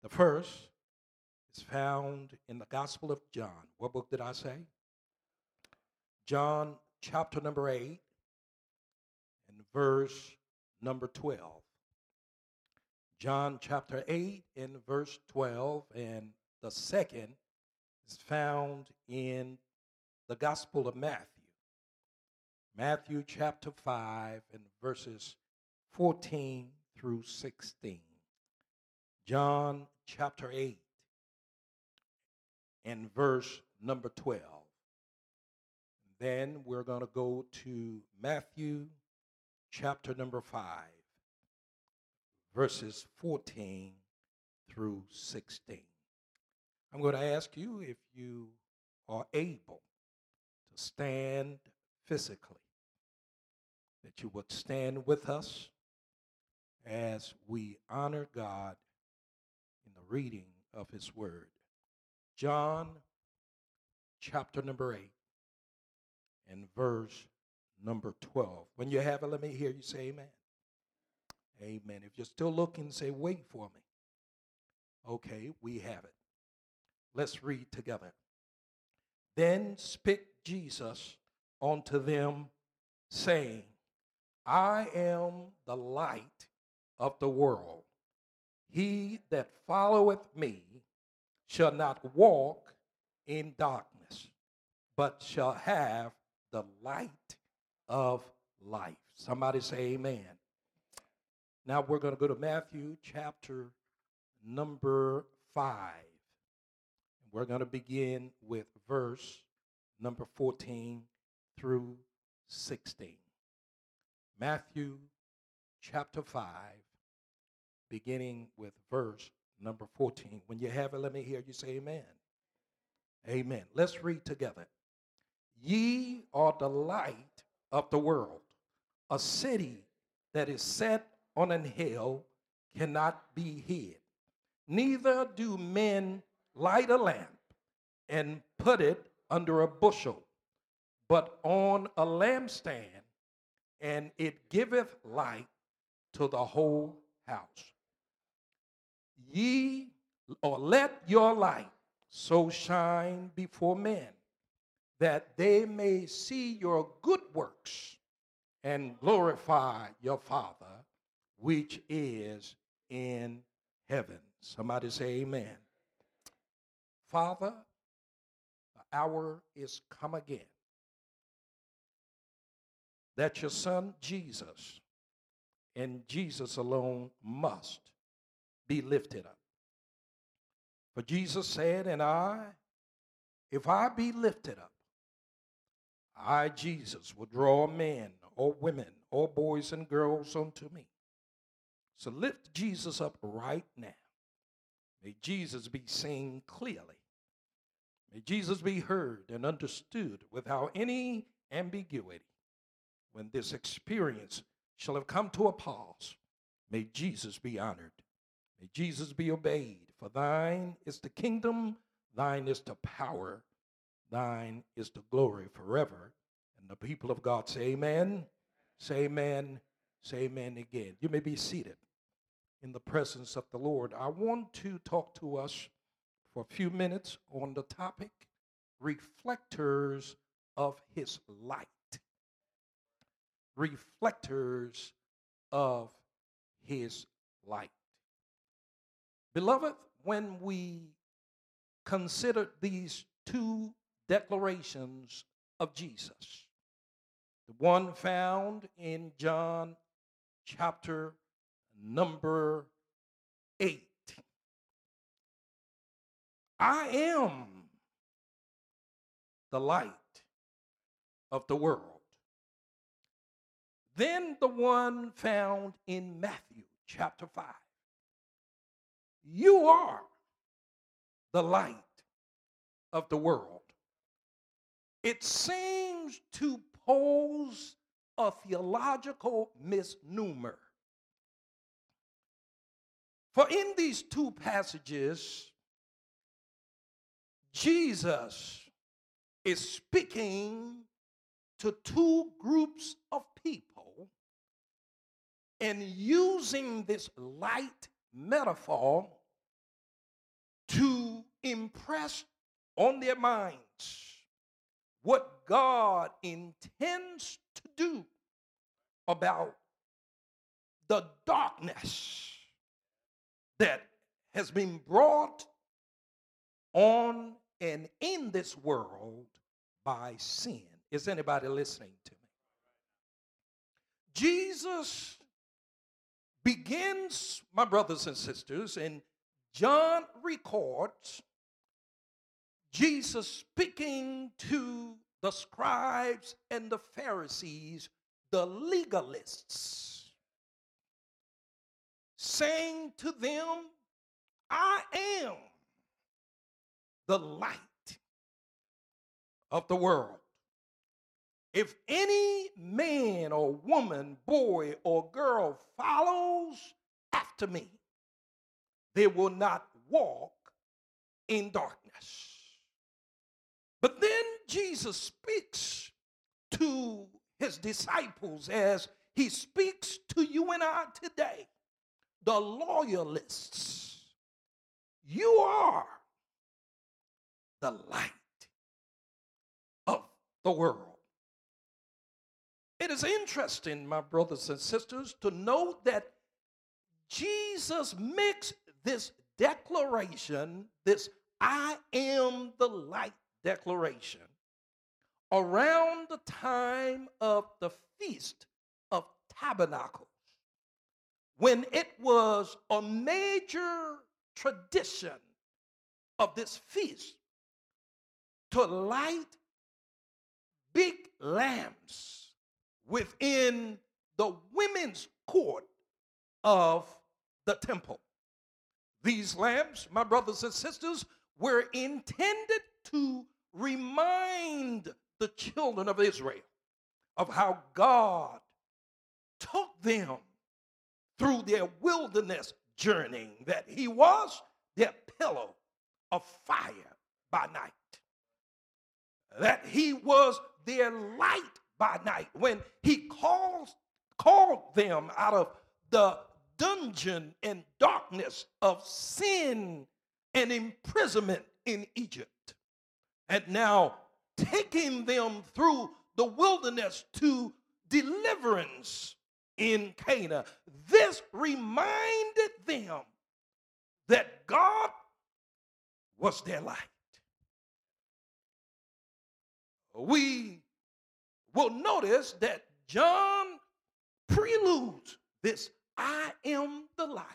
The first is found in the Gospel of John. What book did I say? John chapter number 8 and verse number 12. John chapter 8 and verse 12, and the second is found in the Gospel of Matthew. Matthew chapter 5 and verses 14 through 16. John chapter 8 and verse number 12. Then we're going to go to Matthew chapter number 5, verses 14 through 16. I'm going to ask you if you are able to stand physically, that you would stand with us as we honor God in the reading of his word. John chapter number 8 and verse number 12. When you have it, let me hear you say amen. Amen. If you're still looking, say, wait for me. Okay, we have it. Let's read together. Then spake Jesus unto them, saying, I am the light of the world. He that followeth me shall not walk in darkness, but shall have the light of life. Somebody say amen. Now we're going to go to Matthew chapter number 5. We're going to begin with verse number 14 through 16. Matthew chapter 5, beginning with verse number 14. When you have it, let me hear you say amen. Amen. Let's read together. Ye are the light of the world. A city that is set on an hill cannot be hid. Neither do men light a lamp and put it under a bushel, but on a lampstand, and it giveth light to the whole house. Let your light so shine before men, that they may see your good works and glorify your Father which is in heaven. Somebody say amen. Father, the hour is come again that your son Jesus and Jesus alone must be lifted up. For Jesus said, if I be lifted up, I, Jesus, will draw men or women or boys and girls unto me. So lift Jesus up right now. May Jesus be seen clearly. May Jesus be heard and understood without any ambiguity. When this experience shall have come to a pause, may Jesus be honored. May Jesus be obeyed. For thine is the kingdom, thine is the power, thine is the glory forever. And the people of God say amen, say amen, say amen again. You may be seated in the presence of the Lord. I want to talk to us for a few minutes on the topic, reflectors of his light. Reflectors of his light. Beloved, when we consider these two declarations of Jesus, the one found in John chapter number 8, I am the light of the world. Then the one found in Matthew chapter 5, you are the light of the world. It seems to pose a theological misnomer. For in these two passages, Jesus is speaking to two groups of people and using this light metaphor impress on their minds what God intends to do about the darkness that has been brought on and in this world by sin. Is anybody listening to me? Jesus begins, my brothers and sisters, and John records Jesus speaking to the scribes and the Pharisees, the legalists, saying to them, I am the light of the world. If any man or woman, boy or girl follows after me, they will not walk in darkness. But then Jesus speaks to his disciples as he speaks to you and I today, the loyalists. You are the light of the world. It is interesting, my brothers and sisters, to note that Jesus makes this declaration, this I am the light declaration, around the time of the Feast of Tabernacles, when it was a major tradition of this feast to light big lamps within the women's court of the temple. These lamps, my brothers and sisters, were intended to remind the children of Israel of how God took them through their wilderness journey, that he was their pillow of fire by night, that he was their light by night when he called them out of the dungeon and darkness of sin and imprisonment in Egypt, and now taking them through the wilderness to deliverance in Canaan. This reminded them that God was their light. We will notice that John preludes this I am the light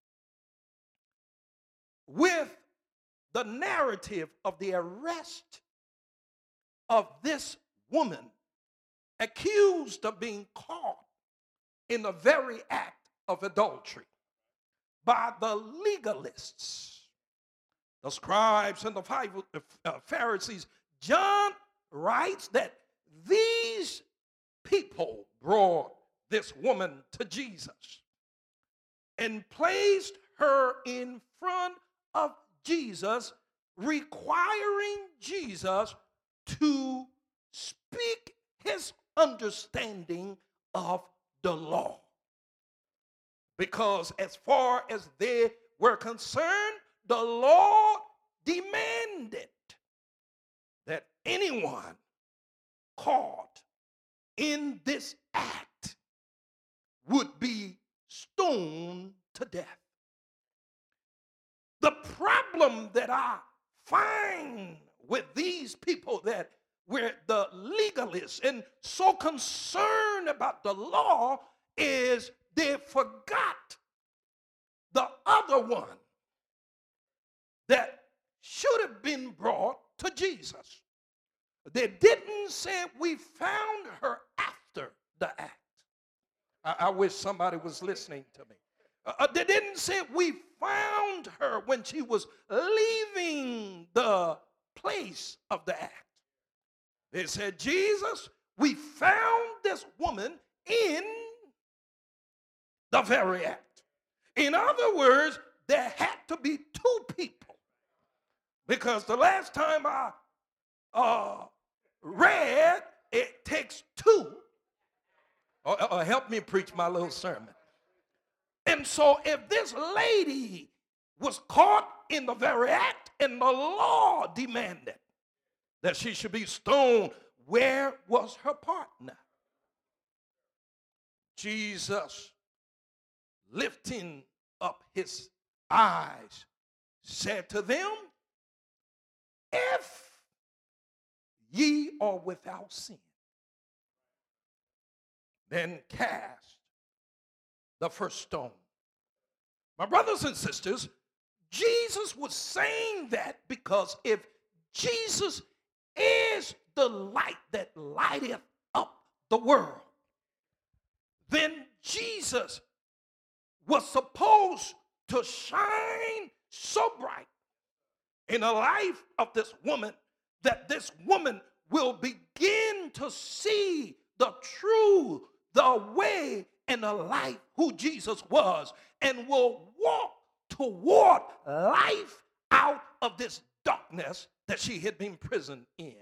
with the narrative of the arrest of this woman accused of being caught in the very act of adultery by the legalists, the scribes and the Pharisees. John writes that these people brought this woman to Jesus and placed her in front of Jesus, requiring Jesus to speak his understanding of the law. Because as far as they were concerned, the law demanded that anyone caught in this act would be stoned to death. The problem that I find with these people that were the legalists and so concerned about the law is they forgot the other one that should have been brought to Jesus. They didn't say we found her after the act. I wish somebody was listening to me. They didn't say we found her when she was leaving the place of the act. They said, Jesus, we found this woman in the very act. In other words, there had to be two people, because the last time I read, it takes two. Help me preach my little sermon. And so if this lady was caught in the very act, and the law demanded that she should be stoned. Where was her partner? Jesus, lifting up his eyes, said to them, if ye are without sin, then cast the first stone. My brothers and sisters, Jesus was saying that because if Jesus is the light that lighteth up the world, then Jesus was supposed to shine so bright in the life of this woman that this woman will begin to see the truth, the way, and the life who Jesus was, and will walk toward life out of this darkness that she had been imprisoned in.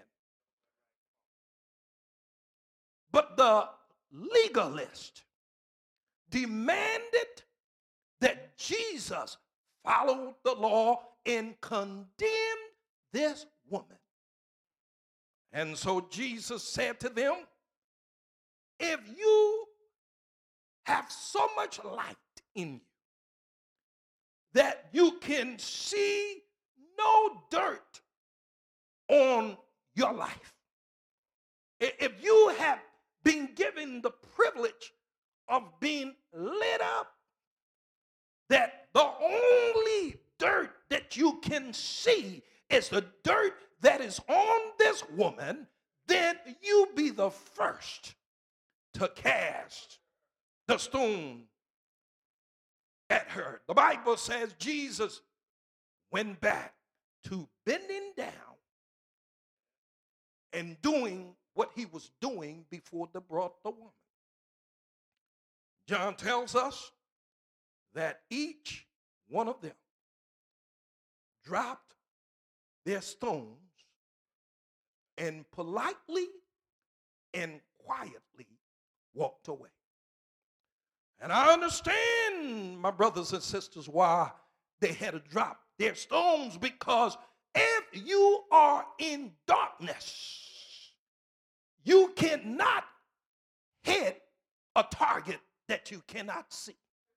But the legalist demanded that Jesus followed the law and condemned this woman. And so Jesus said to them, if you have so much light in you that you can see no dirt on your life, if you have been given the privilege of being lit up, that the only dirt that you can see is the dirt that is on this woman, then you be the first to cast the stone at her. The Bible says Jesus went back to bending down and doing what he was doing before they brought the woman. John tells us that each one of them dropped their stones and politely and quietly walked away. And I understand, my brothers and sisters, why they had to drop their stones, because if you are in darkness, you cannot hit a target that you cannot see.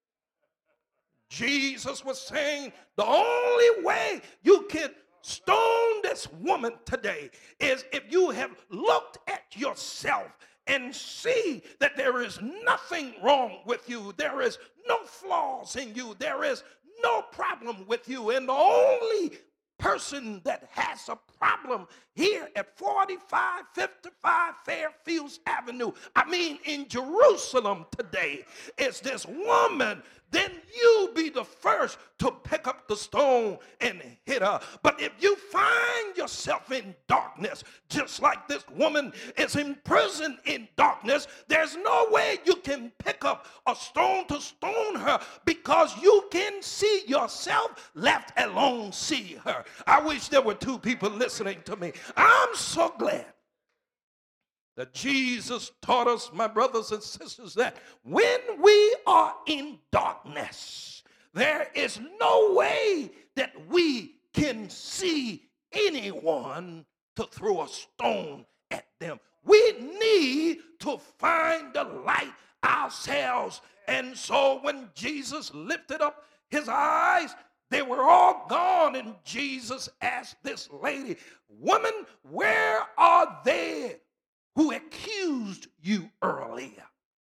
Jesus was saying the only way you can stone this woman today is if you have looked at yourself and see that there is nothing wrong with you. There is no flaws in you. There is no problem with you. And the only person that has a problem here at 4555 Fairfields Avenue, I mean in Jerusalem today, is this woman. Then you be the first to pick up the stone and hit her. But if you find yourself in darkness, just like this woman is imprisoned in darkness, there's no way you can pick up a stone to stone her, because you can see yourself, let alone see her. I wish there were two people listening to me. I'm so glad that Jesus taught us, my brothers and sisters, that when we are in darkness, there is no way that we can see anyone to throw a stone at them. We need to find the light ourselves. And so when Jesus lifted up his eyes, they were all gone, and Jesus asked this lady, woman, where are they who accused you earlier?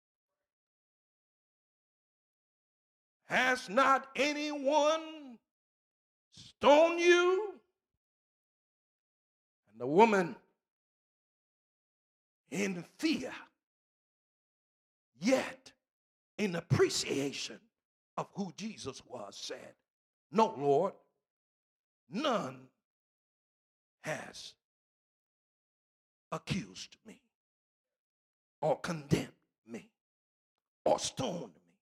Has not anyone stoned you? And the woman, in fear, yet in appreciation of who Jesus was, said, no, Lord, none has accused me or condemned me or stoned me.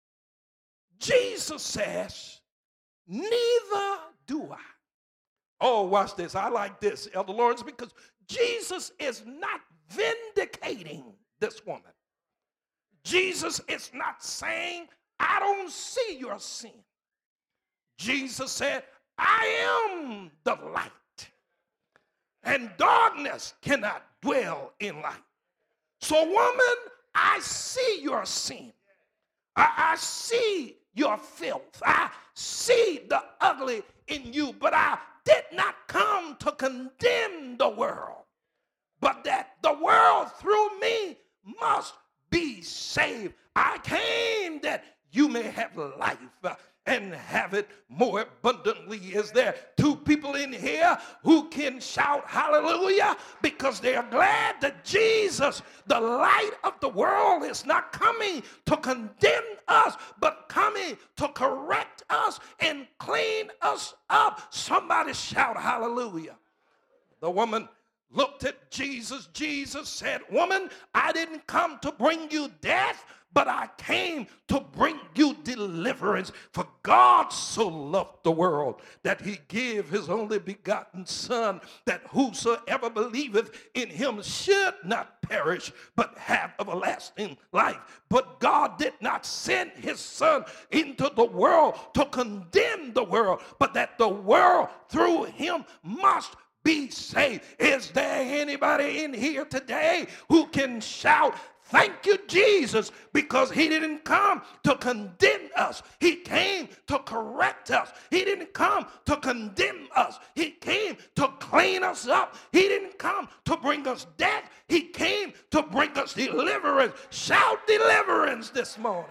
Jesus says, neither do I. Oh, watch this. I like this, Elder Lawrence, because Jesus is not vindicating this woman. Jesus is not saying, I don't see your sin. Jesus said, I am the light, and darkness cannot dwell in light. So, woman, I see your sin. I see your filth. I see the ugly in you, but I did not come to condemn the world, but that the world through me must be saved. I came that you may have life and have it more abundantly. Is there two people in here who can shout hallelujah because they are glad that Jesus, the light of the world, is not coming to condemn us, but coming to correct us and clean us up? Somebody shout hallelujah. The woman looked at Jesus. Jesus said, woman, I didn't come to bring you death, but I came to bring you deliverance. For God so loved the world that he gave his only begotten Son, that whosoever believeth in him should not perish, but have everlasting life. But God did not send his Son into the world to condemn the world, but that the world through him must be saved. Is there anybody in here today who can shout, thank you, Jesus, because he didn't come to condemn us. He came to correct us. He didn't come to condemn us. He came to clean us up. He didn't come to bring us death. He came to bring us deliverance. Shout deliverance this morning.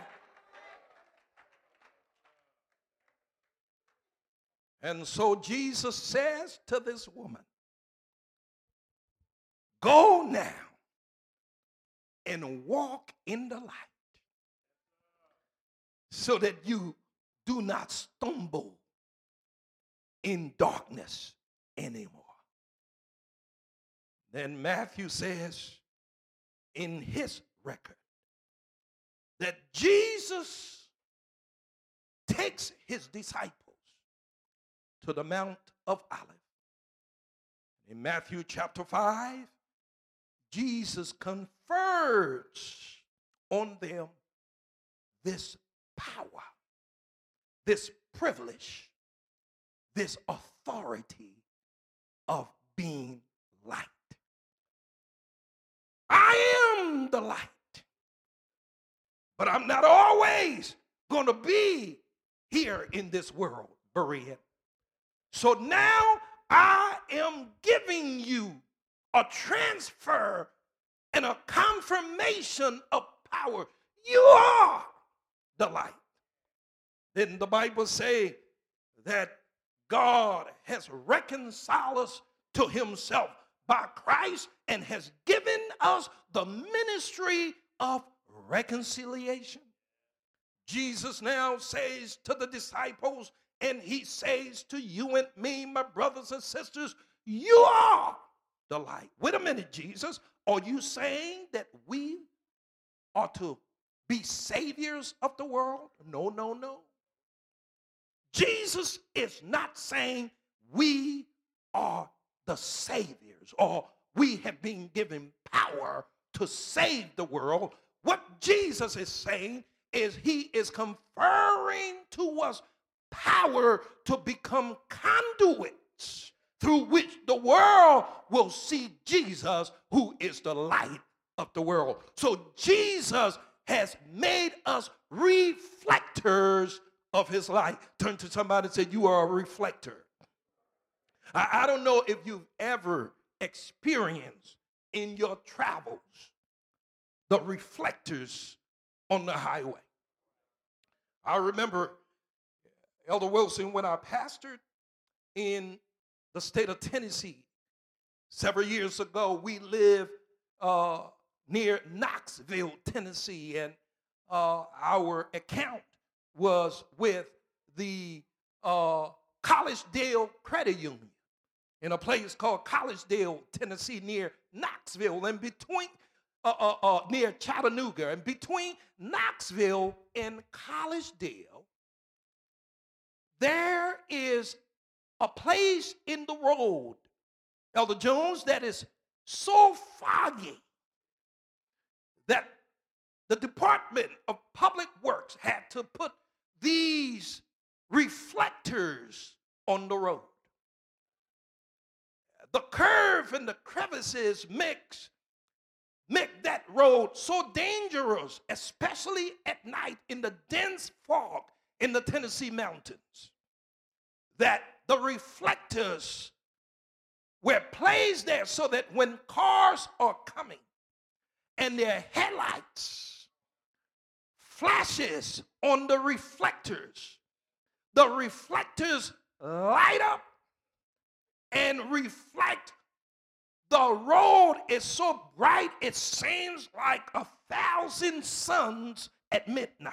And so Jesus says to this woman, go now and walk in the light so that you do not stumble in darkness anymore. Then Matthew says in his record that Jesus takes his disciples to the Mount of Olives. In Matthew chapter 5, Jesus confers on them this power, this privilege, this authority of being light. I am the light, but I'm not always going to be here in this world, Berean. So now I am giving you a transfer and a confirmation of power. You are the light. Didn't the Bible say that God has reconciled us to himself by Christ and has given us the ministry of reconciliation? Jesus now says to the disciples, and he says to you and me, my brothers and sisters, you are the light. Wait a minute, Jesus. Are you saying that we are to be saviors of the world? No, no, no. Jesus is not saying we are the saviors or we have been given power to save the world. What Jesus is saying is he is conferring to us power to become conduits through which the world will see Jesus, who is the light of the world. So Jesus has made us reflectors of his light. Turn to somebody and say, you are a reflector. I don't know if you've ever experienced in your travels the reflectors on the highway. I remember, Elder Wilson, when I pastored in the state of Tennessee several years ago, we lived near Knoxville, Tennessee, and our account was with the Collegedale Credit Union in a place called Collegedale, Tennessee, near Knoxville, and between near Chattanooga, and between Knoxville and Collegedale, there is a place in the road, Elder Jones, that is so foggy that the Department of Public Works had to put these reflectors on the road. The curve and the crevices make that road so dangerous, especially at night in the dense fog in the Tennessee mountains, that the reflectors were placed there so that when cars are coming and their headlights flashes on the reflectors light up and reflect. The road is so bright it seems like 1,000 suns at midnight.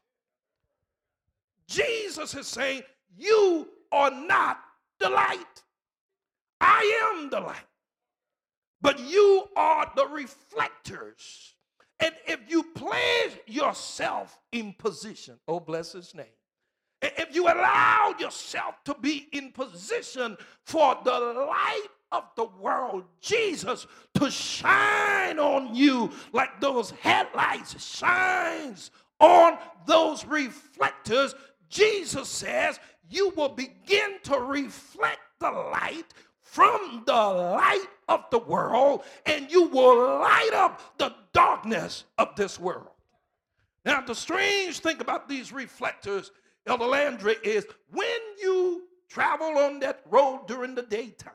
Jesus is saying, you are not the light. I am the light. But you are the reflectors. And if you place yourself in position, oh bless his name, if you allow yourself to be in position for the light of the world, Jesus, to shine on you like those headlights shines on those reflectors, Jesus says you will begin to reflect the light from the light of the world, and you will light up the darkness of this world. Now, the strange thing about these reflectors, Elder Landry, is when you travel on that road during the daytime,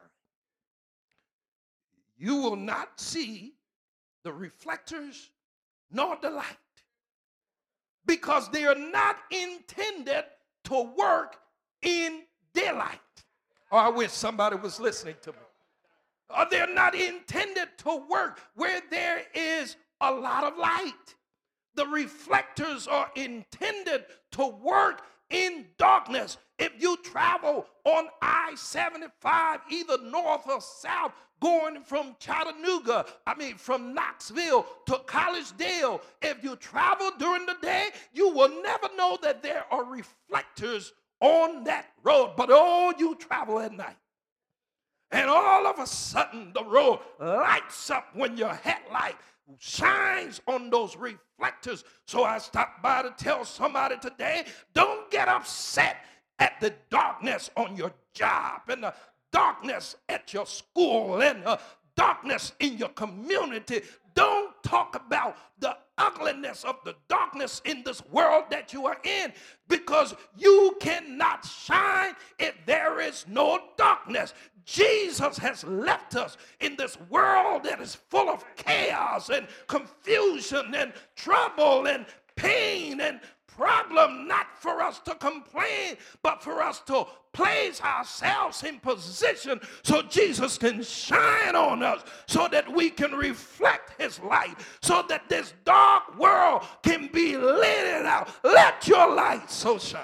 you will not see the reflectors nor the light, because they are not intended to work in daylight. Oh, I wish somebody was listening to me. Or they're not intended to work where there is a lot of light. The reflectors are intended to work in darkness. If you travel on I-75, either north or south, going from from Knoxville to Collegedale, if you travel during the day, you will never know that there are reflectors on that road. But oh, you travel at night, and all of a sudden the road lights up when your headlight shines on those reflectors. So I stopped by to tell somebody today, don't get upset at the darkness on your job, and the darkness at your school, and the darkness in your community. Don't talk about the ugliness of the darkness in this world that you are in, because you cannot shine if there is no darkness. Jesus has left us in this world that is full of chaos and confusion and trouble and pain and problem, not for us to complain, but for us to place ourselves in position so Jesus can shine on us, so that we can reflect his light, so that this dark world can be lit out. Let your light so shine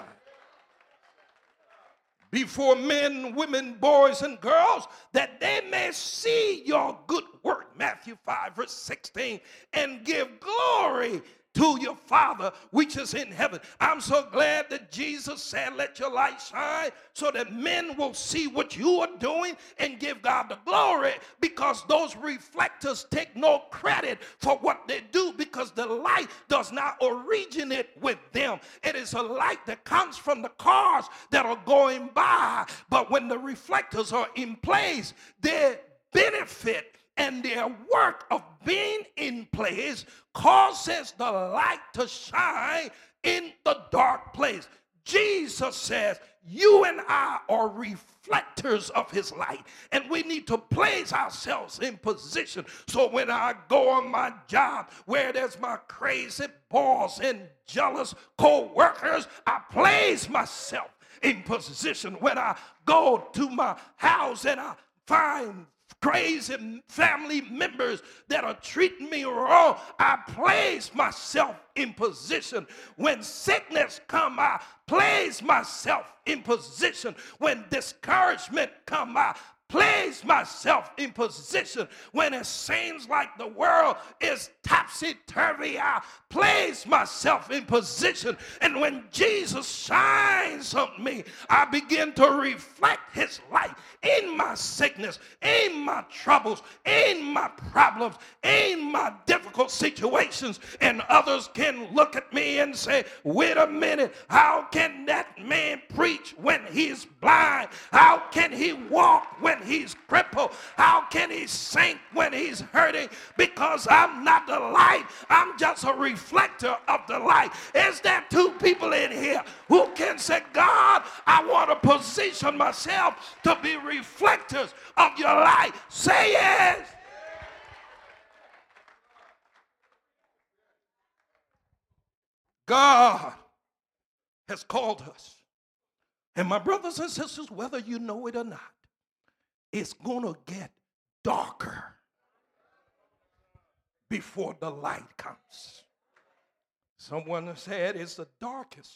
before men, women, boys, and girls, that they may see your good work, Matthew 5, verse 16, and give glory to your Father which is in heaven. I'm so glad that Jesus said, let your light shine, so that men will see what you are doing and give God the glory, because those reflectors take no credit for what they do, because the light does not originate with them. It is a light that comes from the cars that are going by. But when the reflectors are in place, their benefit and their work of being in place causes the light to shine in the dark place. Jesus says you and I are reflectors of his light, and we need to place ourselves in position. So when I go on my job where there's my crazy boss and jealous co-workers, I place myself in position. When I go to my house and I find crazy family members that are treating me wrong, I place myself in position. When sickness come, I place myself in position. When discouragement come, I Place myself in position when it seems like the world is topsy-turvy. I place myself in position, and when Jesus shines on me, I begin to reflect his light in my sickness, in my troubles, in my problems, in my difficult situations. And others can look at me and say, wait a minute, how can that man preach when he's blind? How can he walk when he's crippled? How can he sing when he's hurting? Because I'm not the light, I'm just a reflector of the light. Is there two people in here who can say, God, I want to position myself to be reflectors of your light? Say yes. God has called us. And my brothers and sisters, whether you know it or not, it's going to get darker before the light comes. Someone said it's the darkest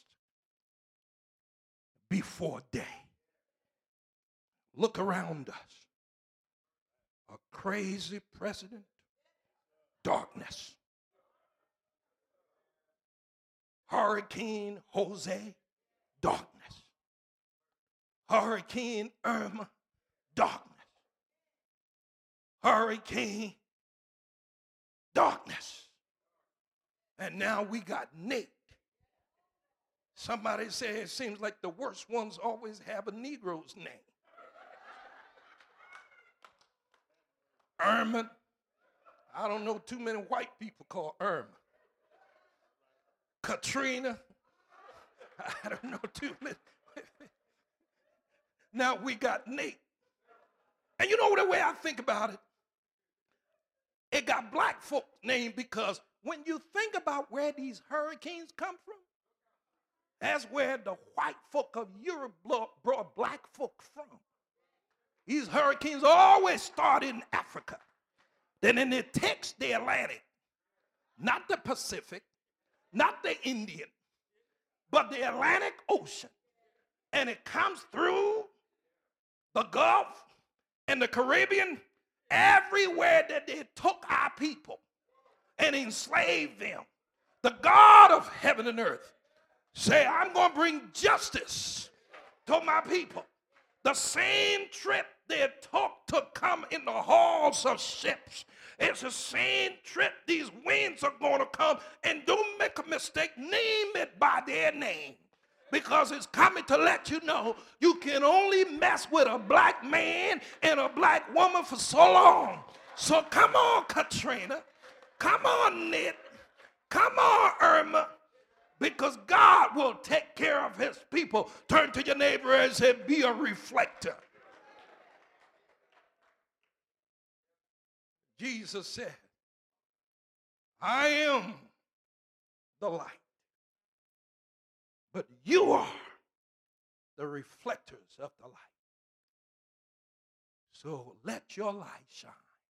before day. Look around us. A crazy president, darkness. Hurricane Jose, darkness. Hurricane Irma, darkness. Hurricane, darkness. And now we got Nate. Somebody said it seems like the worst ones always have a Negro's name. Irma. I don't know too many white people called Irma. Katrina. I don't know too many. Now we got Nate. And you know the way I think about it? It got black folk named because when you think about where these hurricanes come from, that's where the white folk of Europe brought black folk from. These hurricanes always start in Africa. Then it takes the Atlantic, not the Pacific, not the Indian, but the Atlantic Ocean. And it comes through the Gulf and the Caribbean, everywhere that they took our people and enslaved them. The God of heaven and earth say, I'm going to bring justice to my people. The same trip they took to come in the halls of ships, it's the same trip these winds are going to come. And don't make a mistake, name it by their name. Because it's coming to let you know you can only mess with a black man and a black woman for so long. So come on, Katrina. Come on, Ned. Come on, Irma. Because God will take care of his people. Turn to your neighbor and say, be a reflector. Jesus said, I am the light. But you are the reflectors of the light. So let your light shine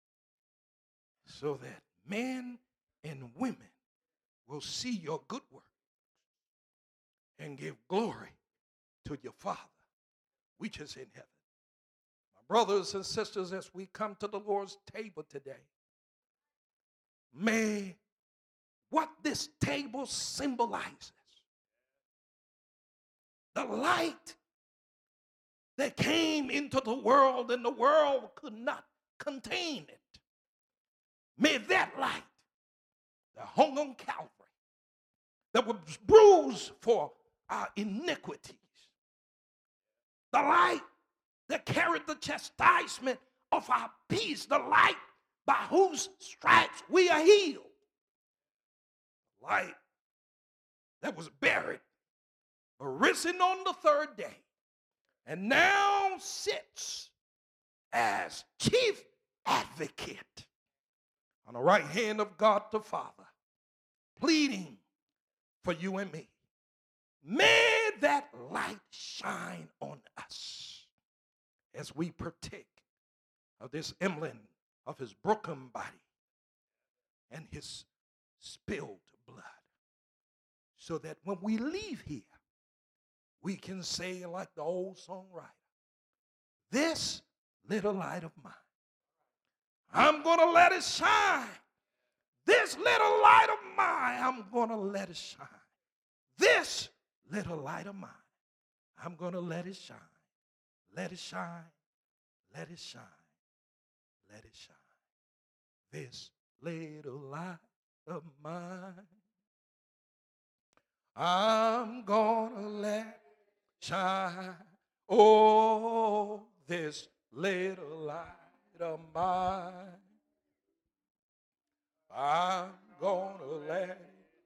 so that men and women will see your good work and give glory to your Father, which is in heaven. My brothers and sisters, as we come to the Lord's table today, may what this table symbolizes, the light that came into the world and the world could not contain it. May that light that hung on Calvary, that was bruised for our iniquities, the light that carried the chastisement of our peace, the light by whose stripes we are healed, light that was buried, but risen on the third day, and now sits as chief advocate on the right hand of God the Father, pleading for you and me. May that light shine on us as we partake of this emblem of his broken body and his spilled blood, so that when we leave here, we can say like the old songwriter, this little light of mine. I'm going to let it shine. This little light of mine, I'm going to let it shine. This little light of mine, I'm going to let it shine. Let it shine. Let it shine. Let it shine. This little light of mine, I'm going to let it shine. Oh, this little light of mine, I'm going to let it.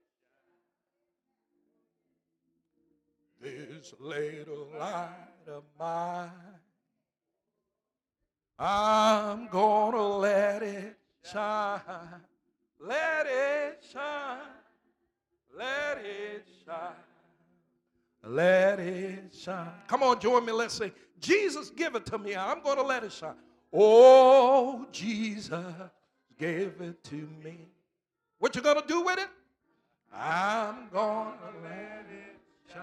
This little light of mine, I'm going to let it shine. Let it shine. Let it shine. Let it shine. Come on, join me. Let's sing. Jesus, give it to me. I'm going to let it shine. Oh, Jesus, give it to me. What you going to do with it? I'm going to let it shine.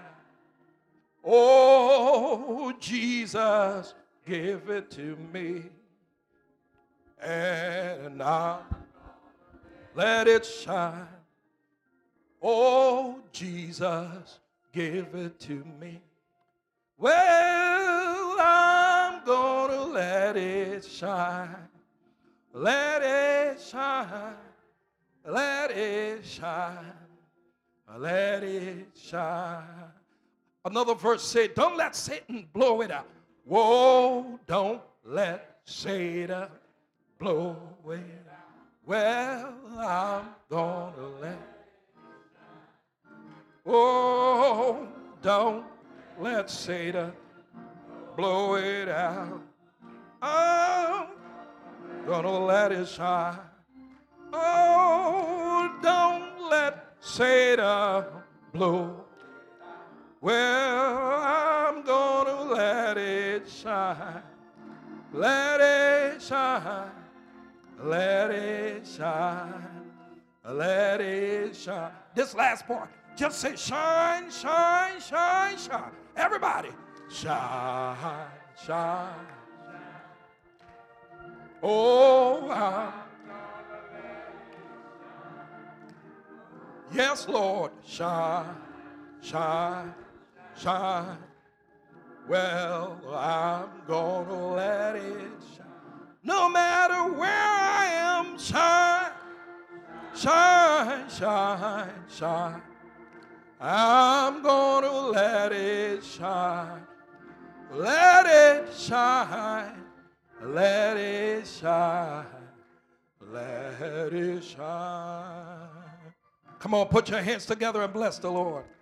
Oh, Jesus, give it to me. And I'll let it shine. Oh, Jesus, give it to me. Well, I'm going to let it shine. Let it shine. Let it shine. Let it shine. Another verse said, don't let Satan blow it out. Whoa, don't let Satan blow it out. Well, I'm going to let. Oh, don't let Satan blow it out. I'm going to let it shine. Oh, don't let Satan blow. Well, I'm going to let it shine. Let it shine. Let it shine. Let it shine. This last part, just say shine, shine, shine, shine. Everybody, shine, shine. Oh, yes, Lord, shine, shine, shine. Well, I'm gonna let it shine. No matter where I am, shine, shine, shine, shine. I'm gonna let it shine. Let it shine. Let it shine. Let it shine. Come on, put your hands together and bless the Lord.